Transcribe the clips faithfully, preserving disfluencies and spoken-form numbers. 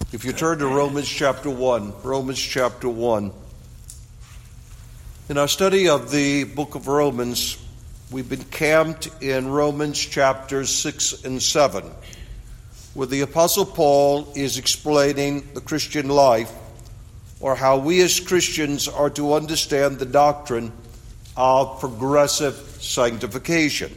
If you turn to Romans chapter one, Romans chapter one. In our study of the book of Romans, we've been camped in Romans chapters six and seven, where the Apostle Paul is explaining the Christian life, or how we as Christians are to understand the doctrine of progressive sanctification.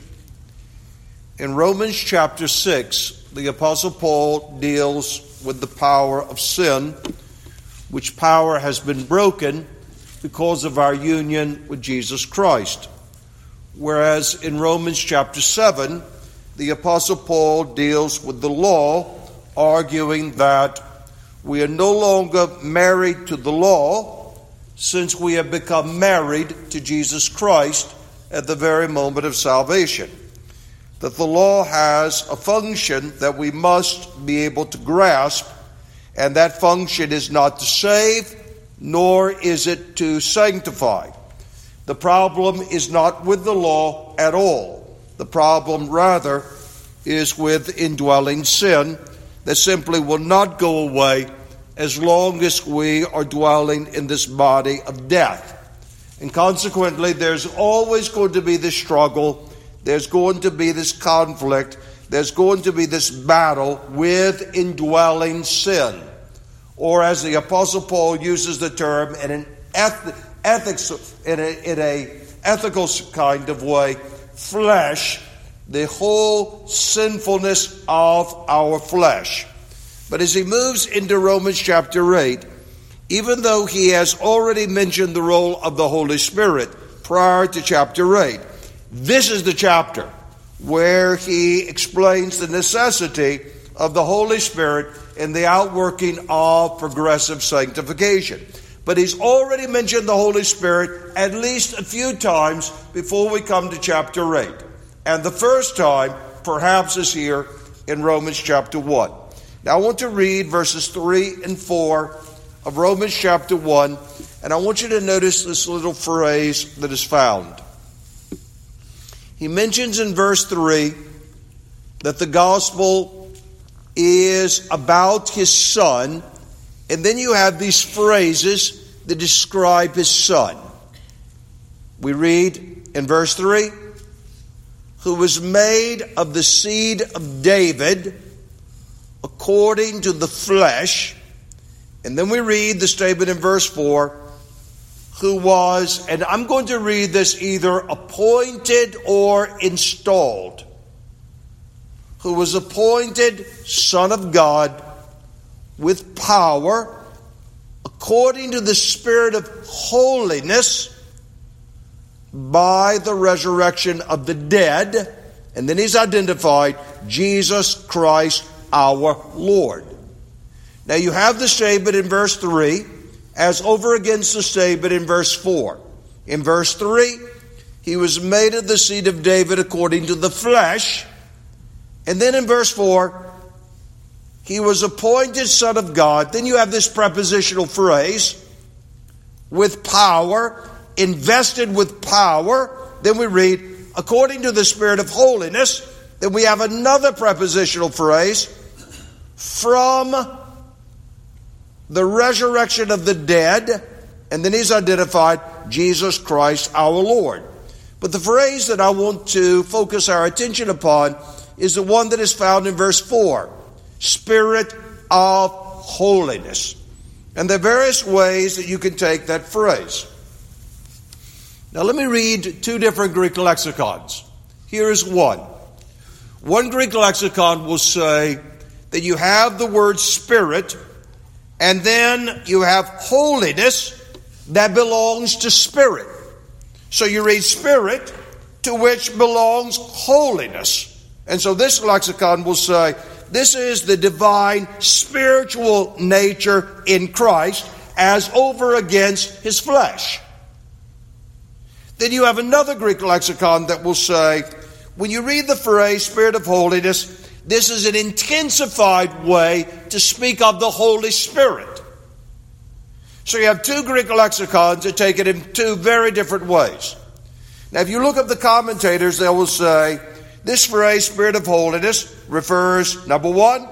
In Romans chapter six, the Apostle Paul deals with the power of sin, which power has been broken because of our union with Jesus Christ. Whereas in Romans chapter seven, the Apostle Paul deals with the law, arguing that we are no longer married to the law, since we have become married to Jesus Christ at the very moment of salvation. That the law has a function that we must be able to grasp, and that function is not to save, nor is it to sanctify. The problem is not with the law at all. The problem, rather, is with indwelling sin that simply will not go away as long as we are dwelling in this body of death. And consequently, there's always going to be this struggle. There's going to be this conflict. There's going to be this battle with indwelling sin. Or as the Apostle Paul uses the term in an eth- ethics, in a, in a ethical kind of way, flesh, the whole sinfulness of our flesh. But as he moves into Romans chapter eight, even though he has already mentioned the role of the Holy Spirit prior to chapter eight, this is the chapter where he explains the necessity of the Holy Spirit in the outworking of progressive sanctification. But he's already mentioned the Holy Spirit at least a few times before we come to chapter eight. And the first time, perhaps, is here in Romans chapter one. Now I want to read verses three and four of Romans chapter one, and I want you to notice this little phrase that is found. He mentions in verse three that the gospel is about his Son, and then you have these phrases that describe his Son. We read in verse three, who was made of the seed of David according to the flesh. And then we read the statement in verse four, who was, and I'm going to read this either appointed or installed, who was appointed Son of God with power according to the Spirit of holiness by the resurrection of the dead. And then he's identified Jesus Christ our Lord. Now you have the statement in verse three as over against the statement in verse four. In verse three, he was made of the seed of David according to the flesh. And then in verse four, he was appointed Son of God. Then you have this prepositional phrase, with power, invested with power. Then we read, according to the Spirit of holiness. Then we have another prepositional phrase, from the resurrection of the dead. And then he's identified Jesus Christ our Lord. But the phrase that I want to focus our attention upon is the one that is found in verse four, Spirit of holiness. And there are various ways that you can take that phrase. Now let me read two different Greek lexicons. Here is one. One Greek lexicon will say that you have the word Spirit, and then you have holiness that belongs to Spirit. So you read Spirit, to which belongs holiness. And so this lexicon will say, this is the divine spiritual nature in Christ as over against his flesh. Then you have another Greek lexicon that will say, when you read the phrase Spirit of holiness, this is an intensified way to speak of the Holy Spirit. So you have two Greek lexicons that take it in two very different ways. Now if you look up the commentators, they will say, this phrase, Spirit of holiness, refers, number one,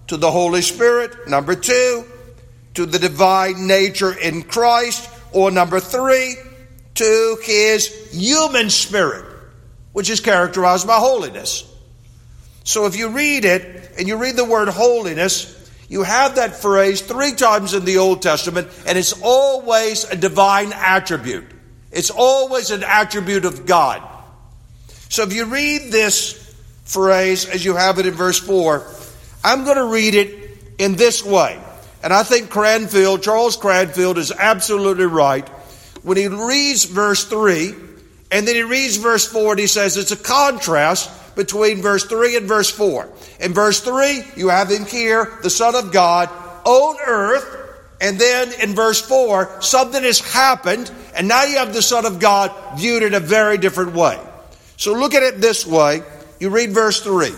to the Holy Spirit. Number two, to the divine nature in Christ. Or number three, to his human spirit, which is characterized by holiness. So if you read it, and you read the word holiness, you have that phrase three times in the Old Testament, and it's always a divine attribute. It's always an attribute of God. So if you read this phrase as you have it in verse four, I'm going to read it in this way. And I think Cranfield, Charles Cranfield, is absolutely right when he reads verse three, and then he reads verse four, and he says it's a contrast between verse three and verse four. In verse three, you have him here, the Son of God, on earth, and then in verse four, something has happened, and now you have the Son of God viewed in a very different way. So look at it this way. You read verse three.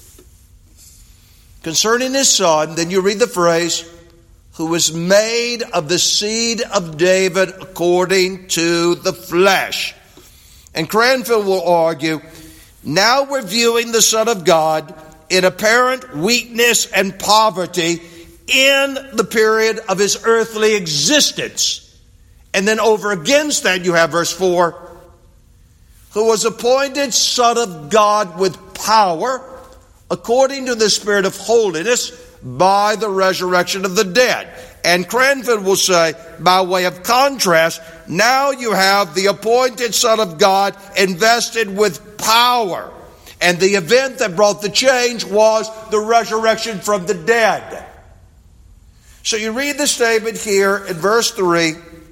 Concerning his Son, then you read the phrase, who was made of the seed of David according to the flesh. And Cranfield will argue, now we're viewing the Son of God in apparent weakness and poverty in the period of his earthly existence. And then over against that you have verse four, who was appointed Son of God with power according to the Spirit of holiness by the resurrection of the dead. And Cranfield will say, by way of contrast, now you have the appointed Son of God invested with power. And the event that brought the change was the resurrection from the dead. So you read the statement here in verse three.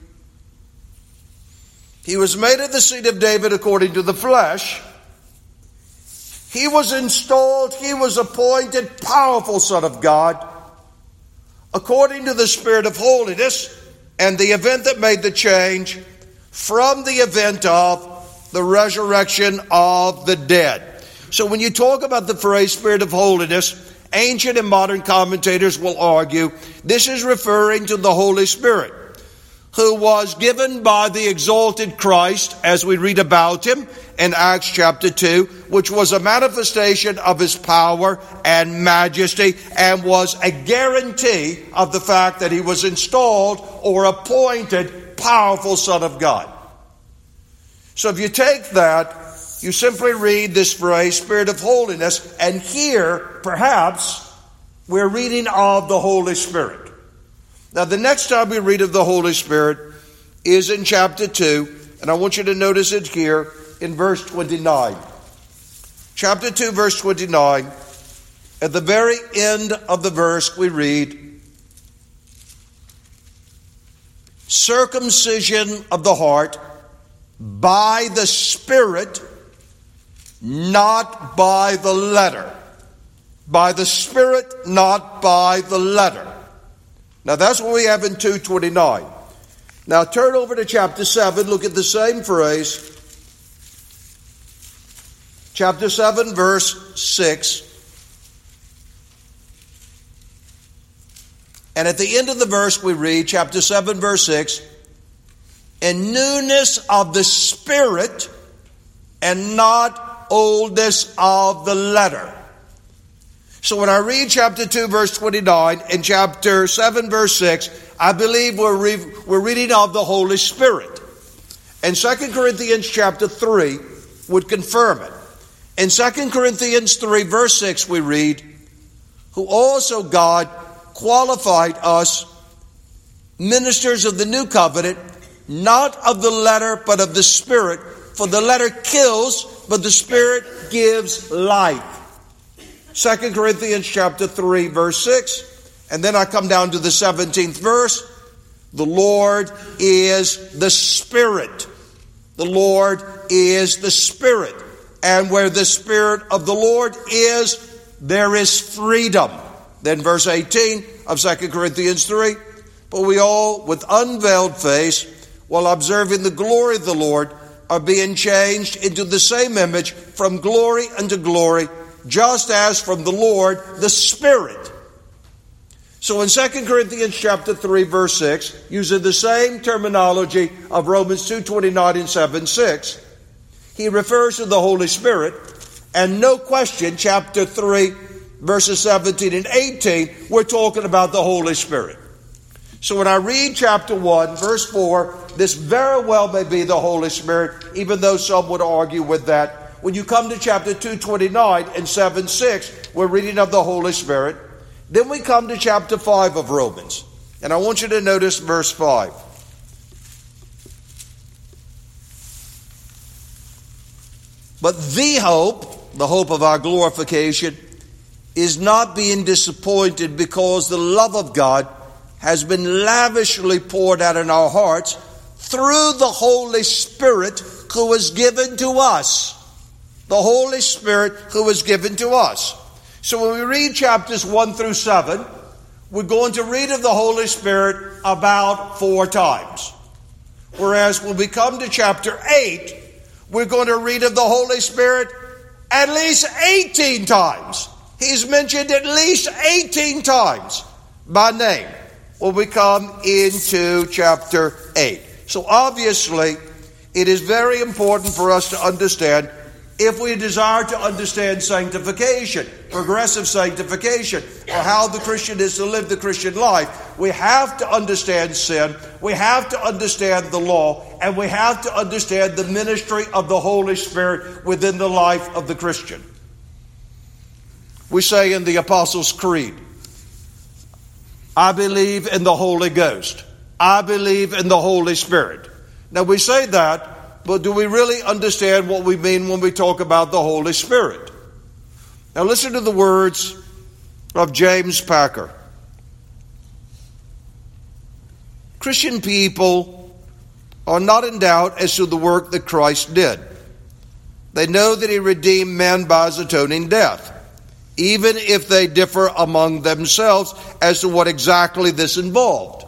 He was made of the seed of David according to the flesh. He was installed, he was appointed powerful Son of God according to the Spirit of holiness, and the event that made the change from the event of the resurrection of the dead. So when you talk about the phrase Spirit of holiness, ancient and modern commentators will argue this is referring to the Holy Spirit, who was given by the exalted Christ, as we read about him in Acts chapter two, which was a manifestation of his power and majesty and was a guarantee of the fact that he was installed or appointed powerful Son of God. So if you take that, you simply read this phrase, Spirit of holiness, and here, perhaps, we're reading of the Holy Spirit. Now, the next time we read of the Holy Spirit is in chapter two, and I want you to notice it here in verse twenty-nine. Chapter two, verse twenty-nine, at the very end of the verse we read, circumcision of the heart by the Spirit, not by the letter. By the Spirit, not by the letter. Now that's what we have in two twenty-nine. Now turn over to chapter seven, look at the same phrase. Chapter seven, verse six. And at the end of the verse we read, chapter seven, verse six, in newness of the Spirit and not oldness of the letter. So when I read chapter two, verse twenty-nine, and chapter seven, verse six, I believe we're, re- we're reading of the Holy Spirit. And Second Corinthians chapter three would confirm it. In Second Corinthians three, verse six, we read, who also God qualified us ministers of the new covenant, not of the letter, but of the Spirit. For the letter kills, but the Spirit gives life. Second Corinthians chapter three, verse six. And then I come down to the seventeenth verse. The Lord is the Spirit. The Lord is the Spirit. And where the Spirit of the Lord is, there is freedom. Then verse eighteen of Second Corinthians three. But we all, with unveiled face, while observing the glory of the Lord, are being changed into the same image from glory unto glory, just as from the Lord the Spirit. So in Second Corinthians chapter three, verse six, using the same terminology of Romans two twenty-nine and seven six, he refers to the Holy Spirit. And no question, chapter three, verses seventeen and eighteen, we're talking about the Holy Spirit. So when I read chapter one, verse four, this very well may be the Holy Spirit, even though some would argue with that. When you come to chapter two twenty-nine and seven six, we're reading of the Holy Spirit. Then we come to chapter five of Romans. And I want you to notice verse five. But the hope, the hope of our glorification, is not being disappointed, because the love of God has been lavishly poured out in our hearts through the Holy Spirit who was given to us. The Holy Spirit who was given to us. So when we read chapters one through seven, we're going to read of the Holy Spirit about four times. Whereas when we come to chapter eight, we're going to read of the Holy Spirit at least eighteen times. He's mentioned at least eighteen times by name when we come into chapter eight. So obviously, it is very important for us to understand, if we desire to understand sanctification, progressive sanctification, or how the Christian is to live the Christian life, we have to understand sin, we have to understand the law, and we have to understand the ministry of the Holy Spirit within the life of the Christian. We say in the Apostles' Creed, I believe in the Holy Ghost. I believe in the Holy Spirit. Now we say that, but do we really understand what we mean when we talk about the Holy Spirit? Now listen to the words of James Packer. Christian people are not in doubt as to the work that Christ did. They know that he redeemed men by his atoning death, even if they differ among themselves as to what exactly this involved.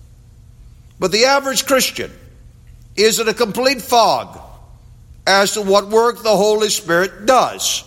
But the average Christian is in a complete fog as to what work the Holy Spirit does.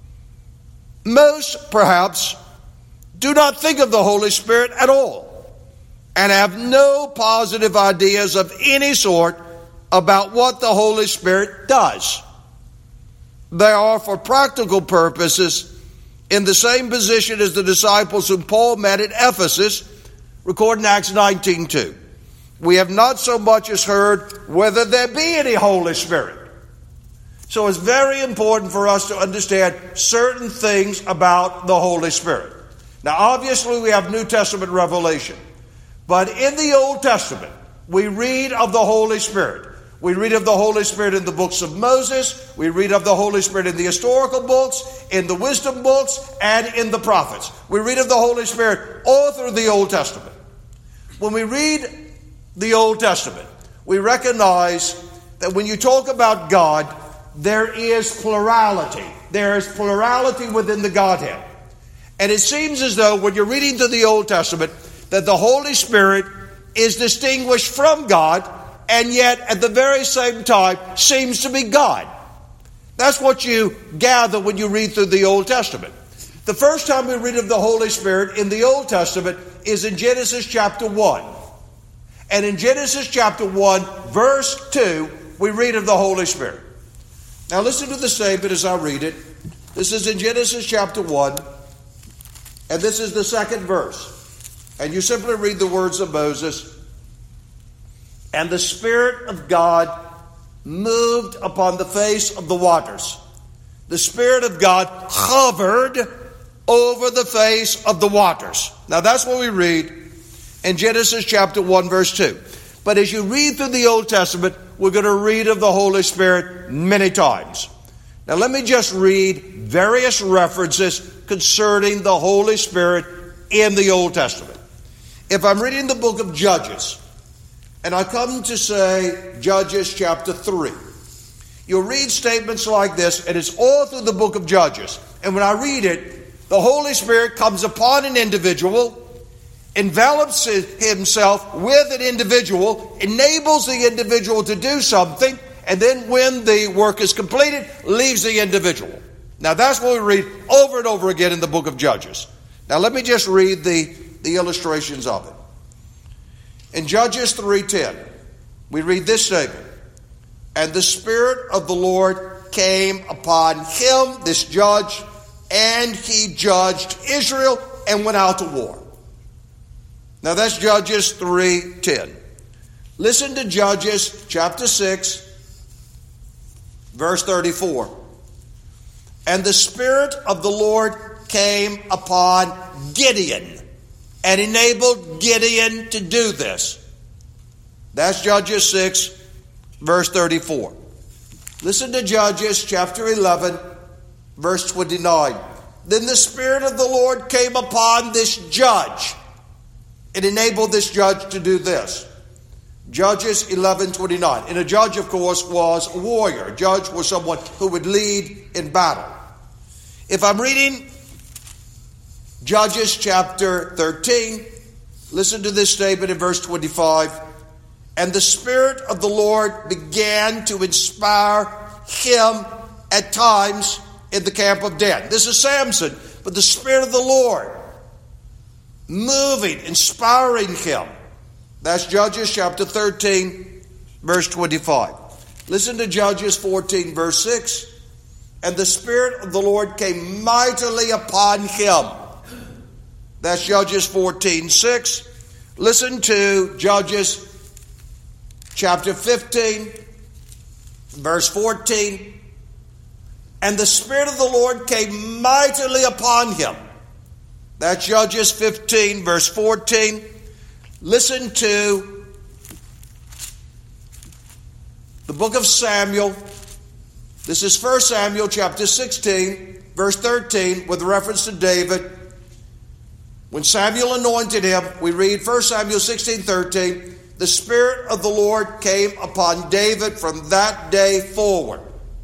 Most, perhaps, do not think of the Holy Spirit at all and have no positive ideas of any sort about what the Holy Spirit does. They are, for practical purposes, in the same position as the disciples whom Paul met at Ephesus, recorded in Acts nineteen two. We have not so much as heard whether there be any Holy Spirit. So it's very important for us to understand certain things about the Holy Spirit. Now, obviously, we have New Testament revelation. But in the Old Testament, we read of the Holy Spirit. We read of the Holy Spirit in the books of Moses. We read of the Holy Spirit in the historical books, in the wisdom books, and in the prophets. We read of the Holy Spirit all through the Old Testament. When we read the Old Testament, we recognize that when you talk about God, there is plurality. There is plurality within the Godhead. And it seems as though when you're reading through the Old Testament, that the Holy Spirit is distinguished from God, and yet at the very same time seems to be God. That's what you gather when you read through the Old Testament. The first time we read of the Holy Spirit in the Old Testament is in Genesis chapter one. And in Genesis chapter one, verse two, we read of the Holy Spirit. Now listen to the statement as I read it. This is in Genesis chapter one, and this is the second verse. And you simply read the words of Moses. And the Spirit of God moved upon the face of the waters. The Spirit of God hovered over the face of the waters. Now that's what we read in Genesis chapter one, verse two. But as you read through the Old Testament, we're going to read of the Holy Spirit many times. Now let me just read various references concerning the Holy Spirit in the Old Testament. If I'm reading the book of Judges, and I come to say Judges chapter three, you'll read statements like this, and it's all through the book of Judges. And when I read it, the Holy Spirit comes upon an individual, envelops himself with an individual, enables the individual to do something, and then when the work is completed, leaves the individual. Now that's what we read over and over again in the book of Judges. Now let me just read the, the illustrations of it. In Judges three ten, we read this statement. And the Spirit of the Lord came upon him, this judge, and he judged Israel and went out to war. Now that's Judges three ten. Listen to Judges chapter six, verse thirty-four. And the Spirit of the Lord came upon Gideon and enabled Gideon to do this. That's Judges six, verse thirty-four. Listen to Judges chapter eleven, verse twenty-nine. Then the Spirit of the Lord came upon this judge. It enabled this judge to do this. Judges eleven twenty-nine. And a judge, of course, was a warrior. A judge was someone who would lead in battle. If I'm reading Judges chapter thirteen, listen to this statement in verse twenty-five. And the Spirit of the Lord began to inspire him at times in the camp of Dan. This is Samson, but the Spirit of the Lord moving, inspiring him. That's Judges chapter thirteen, verse twenty-five. Listen to Judges fourteen, verse six. And the Spirit of the Lord came mightily upon him. That's Judges fourteen, six. Listen to Judges chapter fifteen, verse fourteen. And the Spirit of the Lord came mightily upon him. That's Judges fifteen, verse fourteen. Listen to the book of Samuel. This is First Samuel chapter sixteen, verse thirteen, with reference to David. When Samuel anointed him, we read First Samuel sixteen, thirteen. The Spirit of the Lord came upon David from that day forward.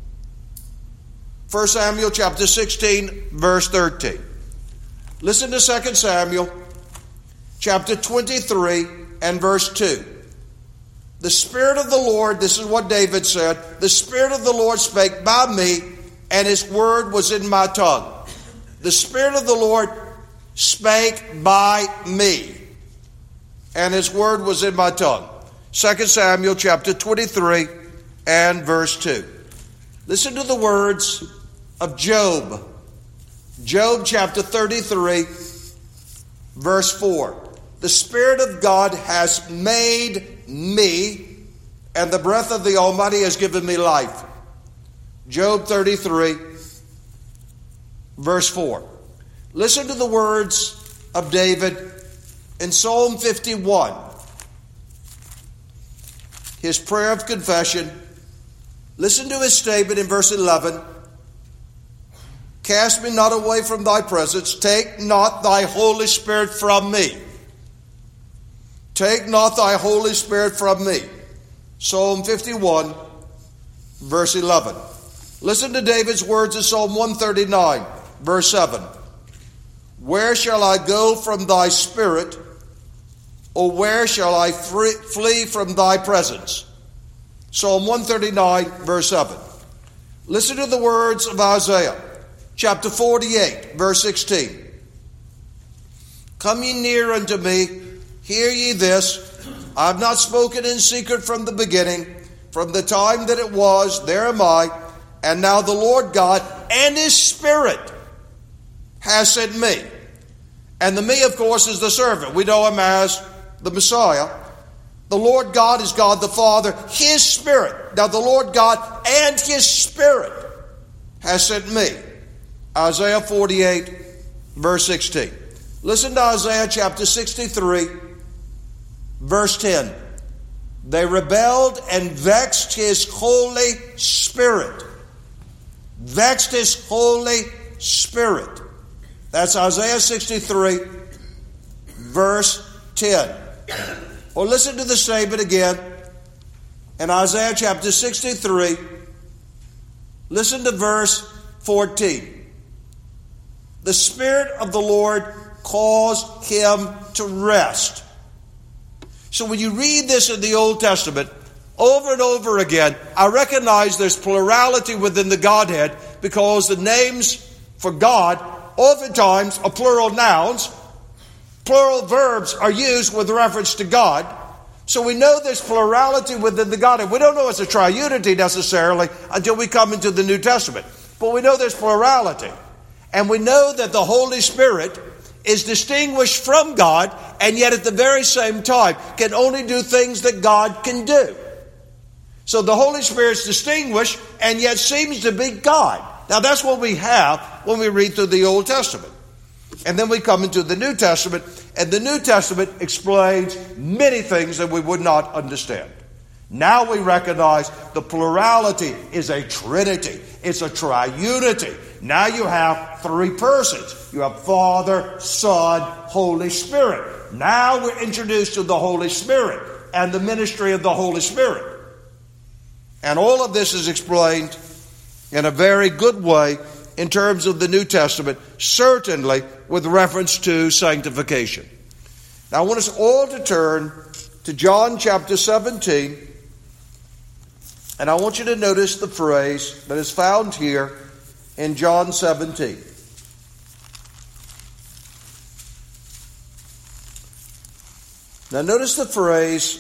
First Samuel chapter sixteen, verse thirteen. Listen to Second Samuel chapter twenty-three and verse two. The Spirit of the Lord, this is what David said, the Spirit of the Lord spake by me, and his word was in my tongue. The Spirit of the Lord spake by me, and his word was in my tongue. Second Samuel chapter twenty-three and verse two. Listen to the words of Job. Job chapter thirty-three, verse four. The Spirit of God has made me, and the breath of the Almighty has given me life. Job thirty-three, verse four. Listen to the words of David in Psalm fifty-one. His prayer of confession. Listen to his statement in verse eleven. Cast me not away from thy presence. Take not thy Holy Spirit from me. Take not thy Holy Spirit from me. Psalm fifty-one, verse eleven. Listen to David's words in Psalm one thirty-nine, verse seven. Where shall I go from thy spirit, or where shall I free, flee from thy presence? Psalm one thirty-nine, verse seven. Listen to the words of Isaiah, chapter forty-eight, verse sixteen. Come ye near unto me, hear ye this. I have not spoken in secret from the beginning, from the time that it was, there am I, and now the Lord God and his Spirit has sent me. And the me, of course, is the servant. We know him as the Messiah. The Lord God is God the Father, his Spirit. Now the Lord God and his Spirit has sent me. Isaiah forty-eight, verse sixteen. Listen to Isaiah chapter sixty-three, verse ten. They rebelled and vexed his Holy Spirit. Vexed his Holy Spirit. That's Isaiah sixty-three, verse ten. Or listen to the statement again in Isaiah chapter sixty-three. Listen to verse fourteen. The Spirit of the Lord caused him to rest. So when you read this in the Old Testament, over and over again, I recognize there's plurality within the Godhead because the names for God oftentimes are plural nouns. Plural verbs are used with reference to God. So we know there's plurality within the Godhead. We don't know it's a triunity necessarily until we come into the New Testament. But we know there's plurality. And we know that the Holy Spirit is distinguished from God, and yet at the very same time can only do things that God can do. So the Holy Spirit is distinguished and yet seems to be God. Now that's what we have when we read through the Old Testament. And then we come into the New Testament, and the New Testament explains many things that we would not understand. Now we recognize the plurality is a trinity. It's a triunity. Now you have three persons. You have Father, Son, Holy Spirit. Now we're introduced to the Holy Spirit and the ministry of the Holy Spirit. And all of this is explained in a very good way in terms of the New Testament, certainly with reference to sanctification. Now I want us all to turn to John chapter seventeen, and I want you to notice the phrase that is found here in John seventeen. Now notice the phrase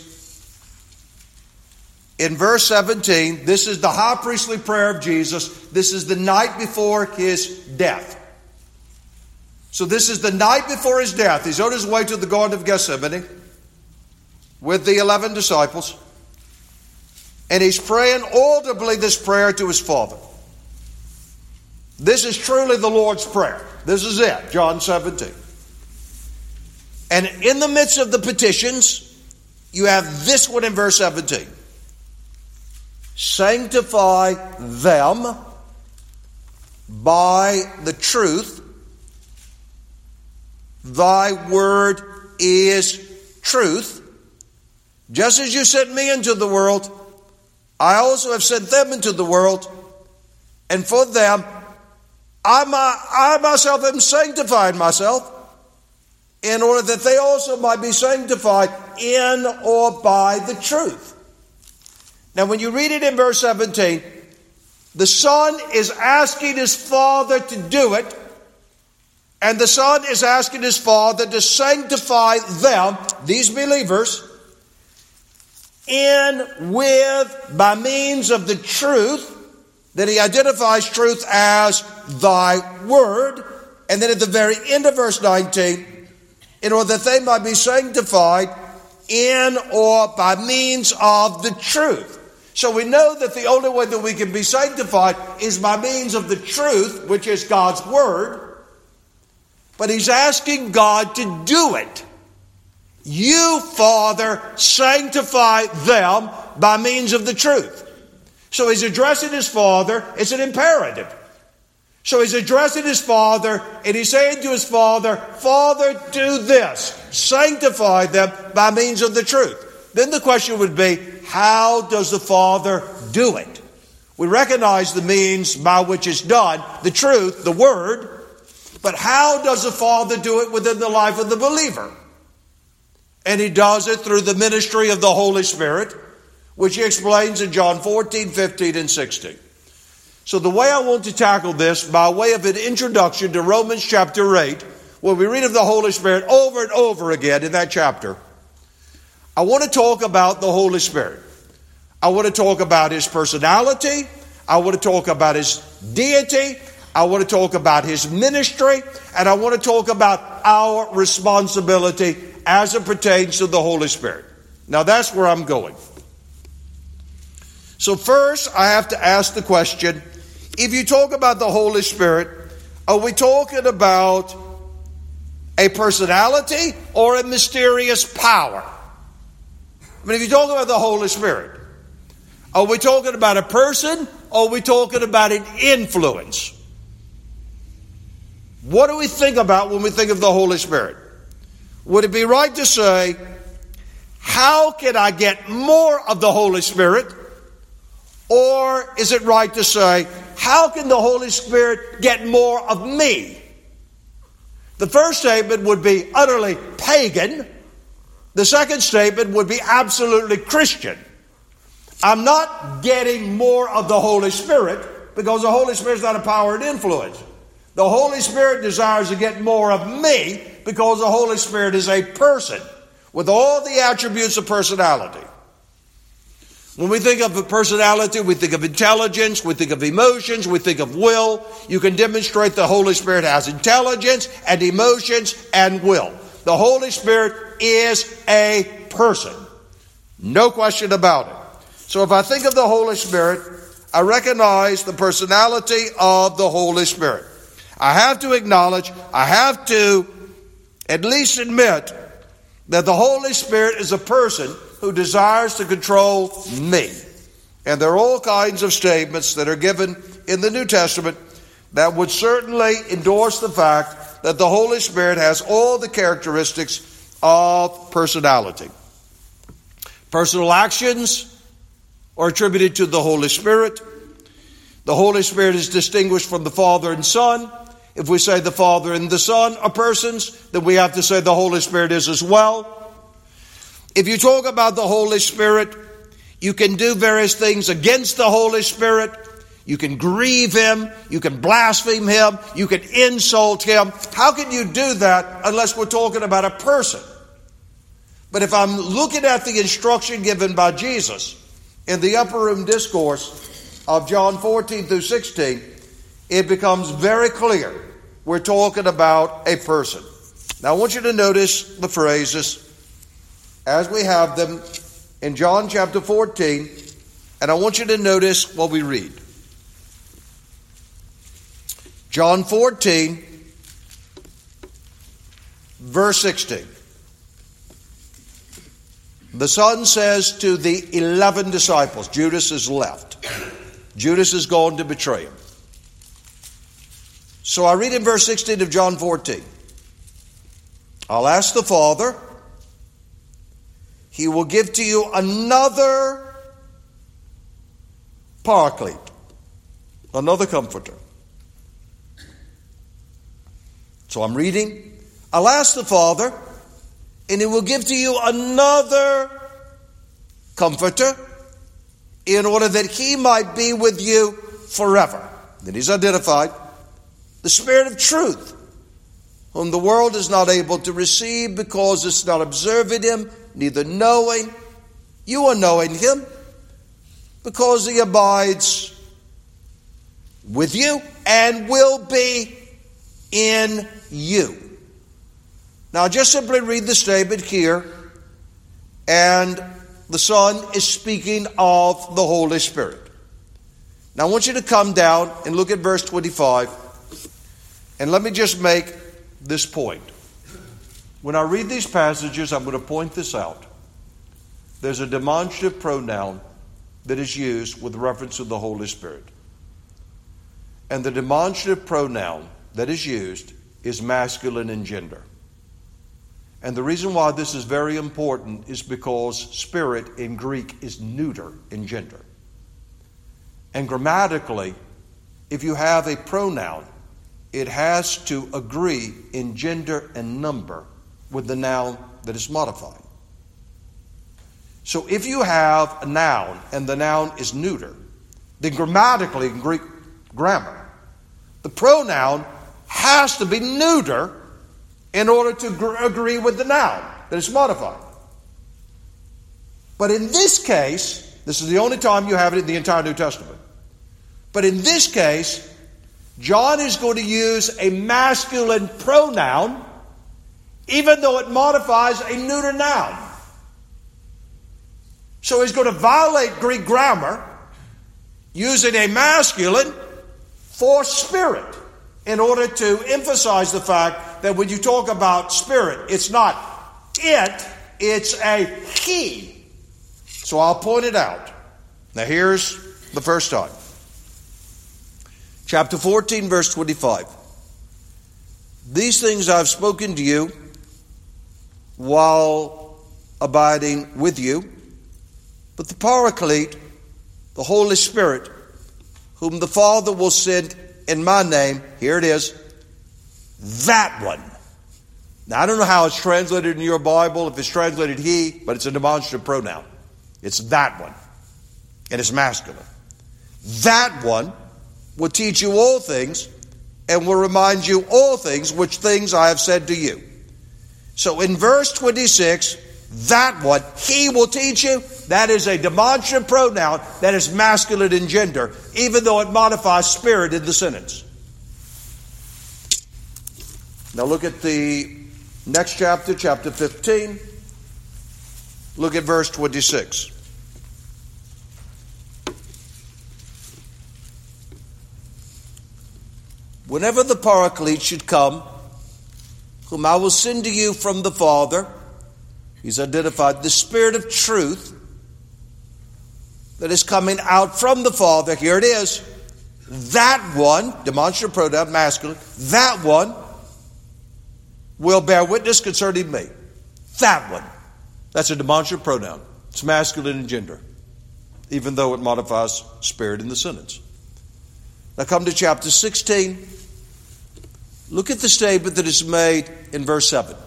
in verse seventeen. This is the high priestly prayer of Jesus. This is the night before his death. So this is the night before his death. He's on his way to the Garden of Gethsemane with the eleven disciples. And he's praying audibly this prayer to his Father. This is truly the Lord's Prayer. This is it, John seventeen. And in the midst of the petitions, you have this one in verse seventeen. Sanctify them by the truth. Thy word is truth. Just as you sent me into the world, I also have sent them into the world. And for them, I, my, I myself am sanctifying myself, in order that they also might be sanctified in or by the truth. Now when you read it in verse seventeen, the Son is asking his Father to do it, and the Son is asking his Father to sanctify them, these believers, in, with, by means of the truth, that he identifies truth as thy word. And then at the very end of verse nineteen, in order that they might be sanctified in or by means of the truth. So we know that the only way that we can be sanctified is by means of the truth, which is God's word. But he's asking God to do it. You, Father, sanctify them by means of the truth. So he's addressing his Father. It's an imperative. So he's addressing his Father, and he's saying to his Father, Father, do this. Sanctify them by means of the truth. Then the question would be, how does the Father do it? We recognize the means by which it's done, the truth, the word. But how does the Father do it within the life of the believer? And he does it through the ministry of the Holy Spirit, which he explains in John fourteen, fifteen, and sixteen. So the way I want to tackle this, by way of an introduction to Romans chapter eight, where we read of the Holy Spirit over and over again in that chapter, I want to talk about the Holy Spirit. I want to talk about his personality. I want to talk about his deity. I want to talk about his ministry. And I want to talk about our responsibility as it pertains to the Holy Spirit. Now that's where I'm going. So first, I have to ask the question, if you talk about the Holy Spirit, are we talking about a personality or a mysterious power? I mean, if you talk about the Holy Spirit, are we talking about a person or are we talking about an influence? What do we think about when we think of the Holy Spirit? Would it be right to say, how can I get more of the Holy Spirit? Or is it right to say, how can the Holy Spirit get more of me? The first statement would be utterly pagan. The second statement would be absolutely Christian. I'm not getting more of the Holy Spirit because the Holy Spirit is not a power and influence. The Holy Spirit desires to get more of me because the Holy Spirit is a person with all the attributes of personality. When we think of a personality, we think of intelligence, we think of emotions, we think of will. You can demonstrate the Holy Spirit has intelligence and emotions and will. The Holy Spirit is a person. No question about it. So if I think of the Holy Spirit, I recognize the personality of the Holy Spirit. I have to acknowledge, I have to at least admit that the Holy Spirit is a person who desires to control me. And there are all kinds of statements that are given in the New Testament that would certainly endorse the fact that the Holy Spirit has all the characteristics of personality. Personal actions are attributed to the Holy Spirit. The Holy Spirit is distinguished from the Father and Son. If we say the Father and the Son are persons, then we have to say the Holy Spirit is as well. If you talk about the Holy Spirit, you can do various things against the Holy Spirit. You can grieve Him. You can blaspheme Him. You can insult Him. How can you do that unless we're talking about a person? But if I'm looking at the instruction given by Jesus in the upper room discourse of John fourteen through sixteen, it becomes very clear we're talking about a person. Now I want you to notice the phrases as we have them in John chapter fourteen, and I want you to notice what we read. John fourteen, verse sixteen. The Son says to the eleven disciples, Judas is left. Judas is going to betray him. So I read in verse sixteen of John fourteen. I'll ask the Father, He will give to you another Paraclete, another Comforter. So I'm reading. I'll ask the Father, and He will give to you another Comforter, in order that He might be with you forever. Then He's identified the Spirit of truth, whom the world is not able to receive because it's not observing Him, neither knowing. You are knowing Him because He abides with you and will be in you. Now just simply read the statement here, and the Son is speaking of the Holy Spirit. Now I want you to come down and look at verse twenty-five, and let me just make this point. When I read these passages, I'm going to point this out. There's a demonstrative pronoun that is used with reference to the Holy Spirit. And the demonstrative pronoun that is used is masculine in gender. And the reason why this is very important is because spirit in Greek is neuter in gender. And grammatically, if you have a pronoun, it has to agree in gender and number with the noun that is modified. So if you have a noun and the noun is neuter, then grammatically in Greek grammar, the pronoun has to be neuter in order to gr- agree with the noun that is modified. But in this case, this is the only time you have it in the entire New Testament. But in this case, John is going to use a masculine pronoun even though it modifies a neuter noun. So he's going to violate Greek grammar using a masculine for spirit in order to emphasize the fact that when you talk about spirit, it's not it, it's a he. So I'll point it out. Now here's the first time. Chapter fourteen, verse twenty-five. These things I've spoken to you while abiding with you, but the Paraclete, the Holy Spirit, whom the Father will send in my name, here it is, that one. Now I don't know how it's translated in your Bible, if it's translated he, but it's a demonstrative pronoun. It's that one. And it's masculine. That one will teach you all things and will remind you all things which things I have said to you. So in verse twenty-six, that one, he will teach you. That is a demonstrative pronoun that is masculine in gender, even though it modifies spirit in the sentence. Now look at the next chapter, chapter fifteen. Look at verse twenty-six. Whenever the Paraclete should come, whom I will send to you from the Father, he's identified the Spirit of truth that is coming out from the Father. Here it is. That one, demonstrative pronoun, masculine, that one will bear witness concerning me. That one. That's a demonstrative pronoun. It's masculine in gender, even though it modifies spirit in the sentence. Now come to chapter sixteen. Look at the statement that is made in verse seven.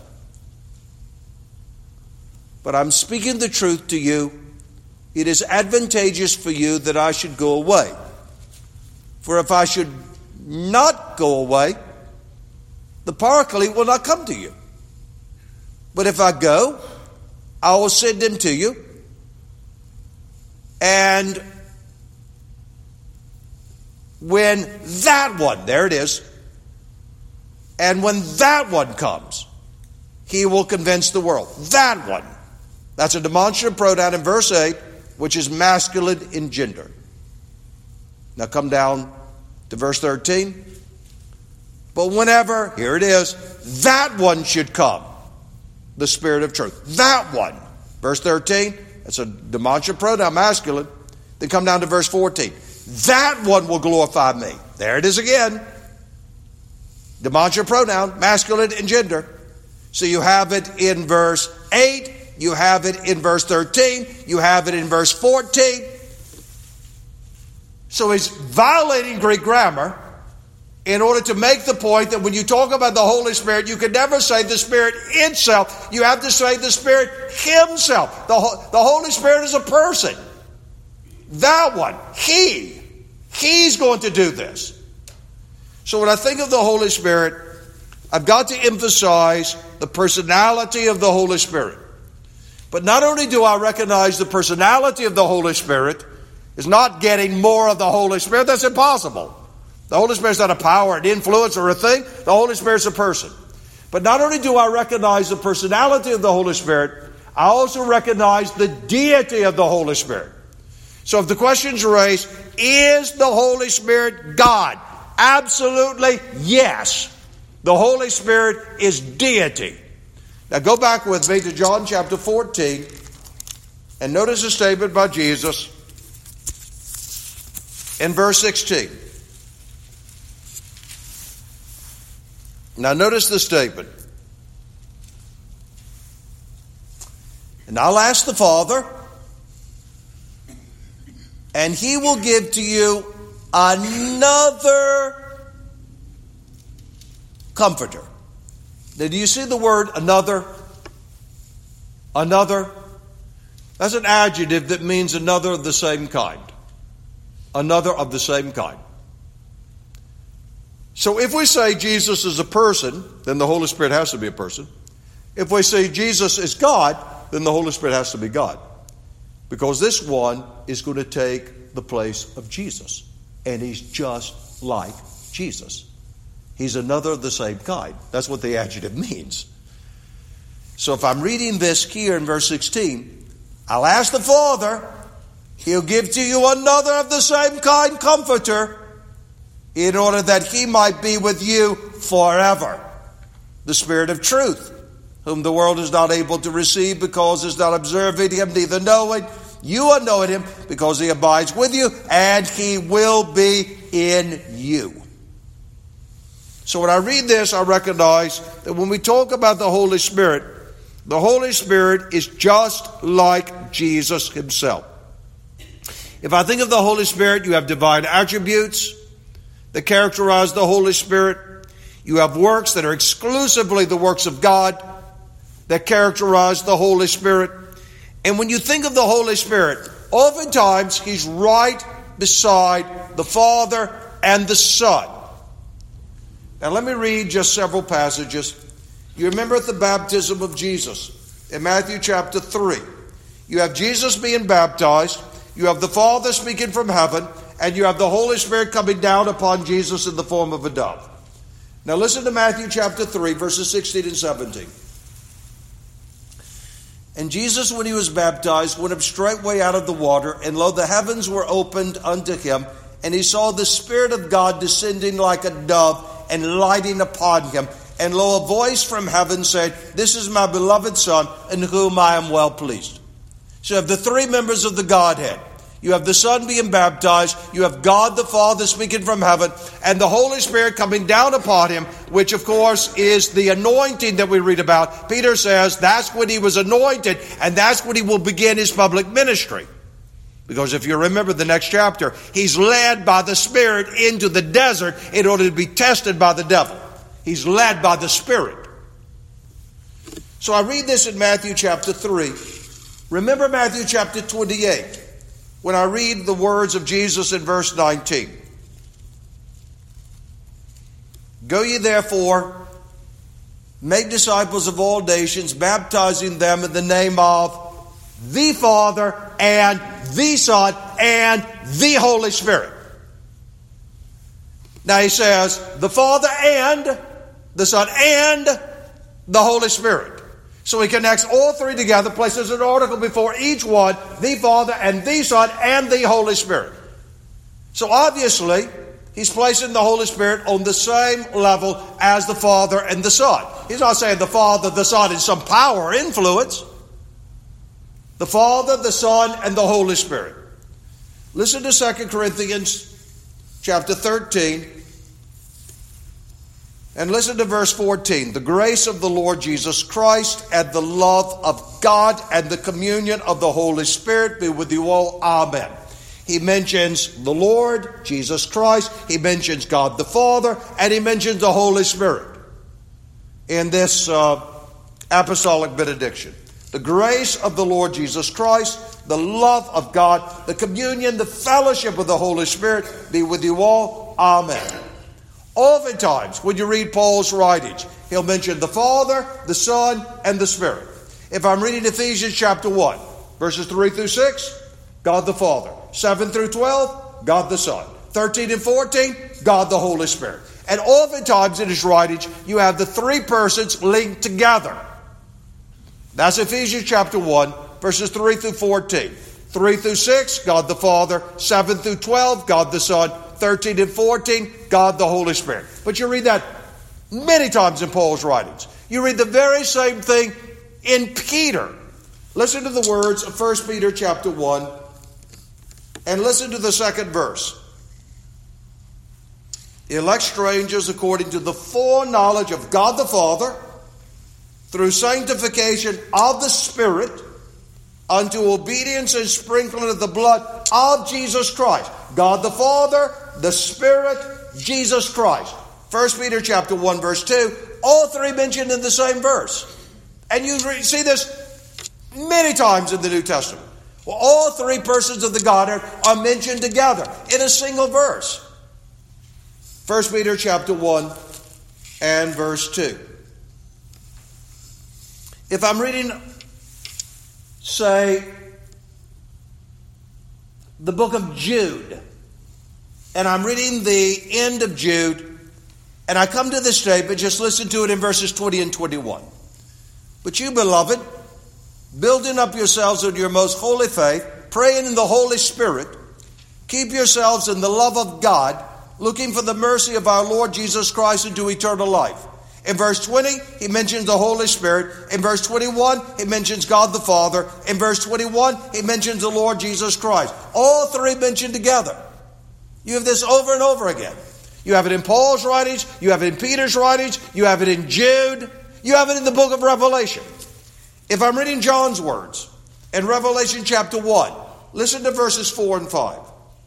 But I'm speaking the truth to you. It is advantageous for you that I should go away. For if I should not go away, the Paraclete will not come to you. But if I go, I will send him to you. And when that one, there it is, and when that one comes, he will convince the world. That one. That's a demonstrative pronoun in verse eight, which is masculine in gender. Now come down to verse thirteen. But whenever, here it is, that one should come, the Spirit of truth. That one. Verse thirteen, that's a demonstrative pronoun, masculine. Then come down to verse fourteen. That one will glorify me. There it is again. Demonstrative pronoun, masculine in gender. So you have it in verse eight, you have it in verse thirteen, you have it in verse fourteen. So he's violating Greek grammar in order to make the point that when you talk about the Holy Spirit, you can never say the Spirit itself. You have to say the Spirit himself. The, the Holy Spirit is a person. That one, he, he's going to do this. So when I think of the Holy Spirit, I've got to emphasize the personality of the Holy Spirit. But not only do I recognize the personality of the Holy Spirit, is not getting more of the Holy Spirit. That's impossible. The Holy Spirit's not a power, an influence, or a thing. The Holy Spirit's a person. But not only do I recognize the personality of the Holy Spirit, I also recognize the deity of the Holy Spirit. So if the question's raised, is the Holy Spirit God? Absolutely yes. The Holy Spirit is deity. Now go back with me to John chapter fourteen and notice a statement by Jesus in verse sixteen. Now notice the statement. And I'll ask the Father, and he will give to you another comforter. Now, do you see the word another? Another. That's an adjective that means another of the same kind. Another of the same kind. So if we say Jesus is a person, then the Holy Spirit has to be a person. If we say Jesus is God, then the Holy Spirit has to be God. Because this one is going to take the place of Jesus. And he's just like Jesus. He's another of the same kind. That's what the adjective means. So if I'm reading this here in verse sixteen, I'll ask the Father, he'll give to you another of the same kind comforter, in order that he might be with you forever. The Spirit of truth, whom the world is not able to receive because it's not observing him, neither knowing. You are knowing him because he abides with you, and he will be in you. So when I read this, I recognize that when we talk about the Holy Spirit, the Holy Spirit is just like Jesus himself. If I think of the Holy Spirit, you have divine attributes that characterize the Holy Spirit. You have works that are exclusively the works of God that characterize the Holy Spirit. And when you think of the Holy Spirit, oftentimes he's right beside the Father and the Son. Now let me read just several passages. You remember at the baptism of Jesus, in Matthew chapter three. You have Jesus being baptized, you have the Father speaking from heaven, and you have the Holy Spirit coming down upon Jesus in the form of a dove. Now listen to Matthew chapter three, verses sixteen and seventeen. And Jesus, when he was baptized, went up straightway out of the water, and lo, the heavens were opened unto him, and he saw the Spirit of God descending like a dove and lighting upon him. And lo, a voice from heaven said, This is my beloved Son, in whom I am well pleased. So you have the three members of the Godhead. You have the Son being baptized, you have God the Father speaking from heaven, and the Holy Spirit coming down upon him, which of course is the anointing that we read about. Peter says that's when he was anointed, and that's when he will begin his public ministry. Because if you remember the next chapter, he's led by the Spirit into the desert in order to be tested by the devil. He's led by the Spirit. So I read this in Matthew chapter three. Remember Matthew chapter twenty-eight. When I read the words of Jesus in verse nineteen. Go ye therefore, make disciples of all nations, baptizing them in the name of the Father and the Son and the Holy Spirit. Now he says, the Father and the Son and the Holy Spirit. So he connects all three together, places an article before each one, the Father and the Son and the Holy Spirit. So obviously, he's placing the Holy Spirit on the same level as the Father and the Son. He's not saying the Father, the Son is some power or influence. The Father, the Son, and the Holy Spirit. Listen to Second Corinthians chapter thirteen. And listen to verse fourteen. The grace of the Lord Jesus Christ and the love of God and the communion of the Holy Spirit be with you all. Amen. He mentions the Lord, Jesus Christ. He mentions God the Father. And he mentions the Holy Spirit in this uh, apostolic benediction. The grace of the Lord Jesus Christ, the love of God, the communion, the fellowship of the Holy Spirit be with you all. Amen. Oftentimes, when you read Paul's writings, he'll mention the Father, the Son, and the Spirit. If I'm reading Ephesians chapter one, verses three through six, God the Father. seven through twelve, God the Son. thirteen and fourteen, God the Holy Spirit. And oftentimes in his writings, you have the three persons linked together. That's Ephesians chapter one, verses three through fourteen. three through six, God the Father. seven through twelve, God the Son. thirteen and fourteen, God the Holy Spirit. But you read that many times in Paul's writings. You read the very same thing in Peter. Listen to the words of First Peter chapter one and listen to the second verse. Elect strangers according to the foreknowledge of God the Father through sanctification of the Spirit unto obedience and sprinkling of the blood of Jesus Christ. God the Father, the Spirit, Jesus Christ. First Peter chapter one, verse two. All three mentioned in the same verse. And you see this many times in the New Testament. Well, all three persons of the Godhead are mentioned together in a single verse. First Peter chapter one and verse two. If I'm reading, say, the book of Jude, and I'm reading the end of Jude, and I come to this statement, just listen to it in verses twenty and twenty-one. But you, beloved, building up yourselves in your most holy faith, praying in the Holy Spirit, keep yourselves in the love of God, looking for the mercy of our Lord Jesus Christ into eternal life. In verse twenty, he mentions the Holy Spirit. In verse twenty-one, he mentions God the Father. In verse twenty-one, he mentions the Lord Jesus Christ. All three mentioned together. You have this over and over again. You have it in Paul's writings. You have it in Peter's writings. You have it in Jude. You have it in the book of Revelation. If I'm reading John's words in Revelation chapter one, listen to verses four and five.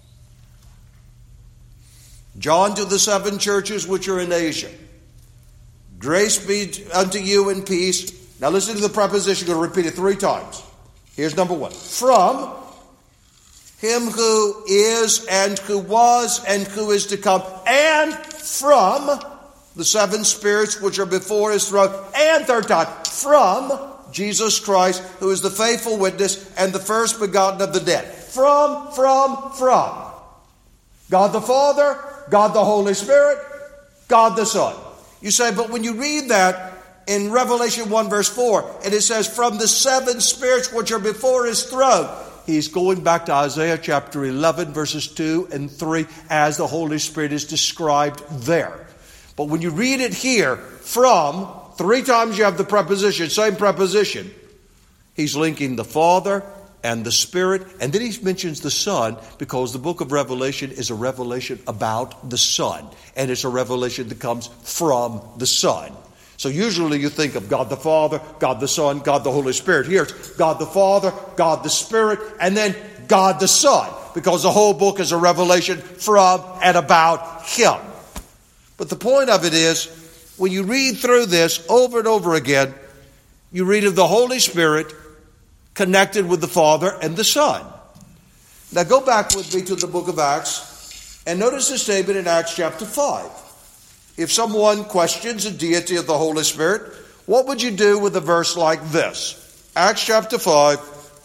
John to the seven churches which are in Asia. Grace be unto you and peace. Now listen to the preposition. I'm going to repeat it three times. Here's number one. From him who is and who was and who is to come, and from the seven spirits which are before his throne, and third time, from Jesus Christ, who is the faithful witness and the first begotten of the dead. From, from, from. God the Father, God the Holy Spirit, God the Son. You say, but when you read that in Revelation one verse four, and it says, from the seven spirits which are before his throne, he's going back to Isaiah chapter eleven verses two and three as the Holy Spirit is described there. But when you read it here, from, three times you have the preposition, same preposition. He's linking the Father and the Spirit, and then he mentions the Son, because the book of Revelation is a revelation about the Son, and it's a revelation that comes from the Son. So usually you think of God the Father, God the Son, God the Holy Spirit. Here it's God the Father, God the Spirit, and then God the Son, because the whole book is a revelation from and about him. But the point of it is, when you read through this over and over again, you read of the Holy Spirit connected with the Father and the Son. Now go back with me to the book of Acts and notice the statement in Acts chapter five. If someone questions the deity of the Holy Spirit, what would you do with a verse like this? Acts chapter five.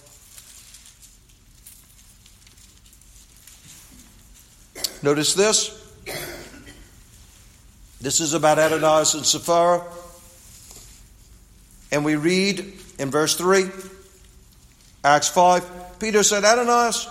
Notice this. This is about Ananias and Sapphira. And we read in verse three, Acts five, Peter said, Ananias,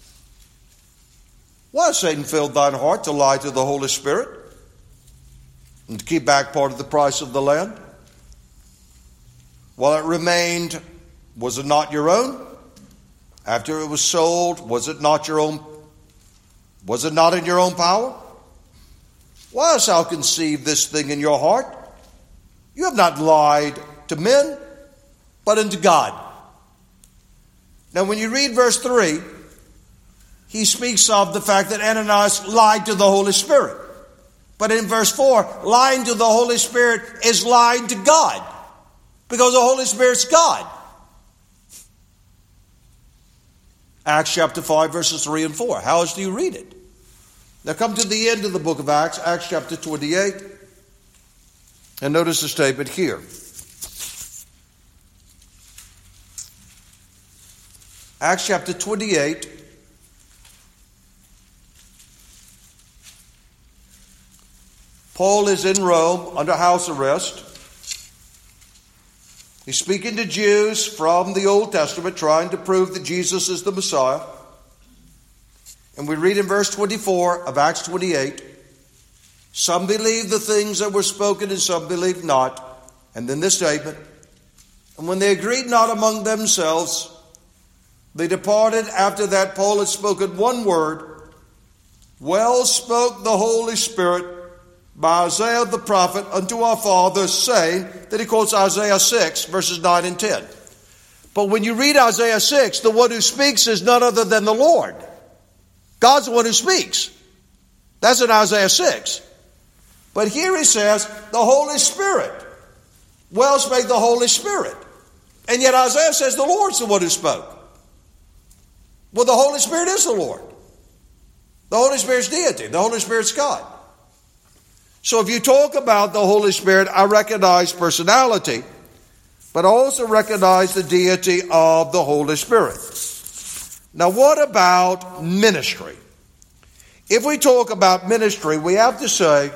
why has Satan filled thine heart to lie to the Holy Spirit and to keep back part of the price of the land? While it remained, was it not your own? After it was sold, was it not your own? Was it not in your own power? Why hast thou conceived this thing in your heart? You have not lied to men, but unto God. Now when you read verse three, he speaks of the fact that Ananias lied to the Holy Spirit. But in verse four, lying to the Holy Spirit is lying to God, because the Holy Spirit's God. Acts chapter five, verses three and four. How else do you read it? Now come to the end of the book of Acts, Acts chapter twenty-eight, and notice the statement here. Acts chapter twenty-eight, Paul is in Rome under house arrest. He's speaking to Jews from the Old Testament, trying to prove that Jesus is the Messiah. And we read in verse twenty-four of Acts twenty-eight, some believed the things that were spoken and some believed not. And then this statement, and when they agreed not among themselves, they departed after that Paul had spoken one word. Well spoke the Holy Spirit by Isaiah the prophet unto our fathers, saying, that he quotes Isaiah six, verses nine and ten. But when you read Isaiah six, the one who speaks is none other than the Lord. God's the one who speaks. That's in Isaiah six. But here he says, the Holy Spirit. Well spake the Holy Spirit. And yet Isaiah says the Lord's the one who spoke. Well, the Holy Spirit is the Lord. The Holy Spirit's deity. The Holy Spirit's God. So if you talk about the Holy Spirit, I recognize personality, but I also recognize the deity of the Holy Spirit. Now, what about ministry? If we talk about ministry, we have to say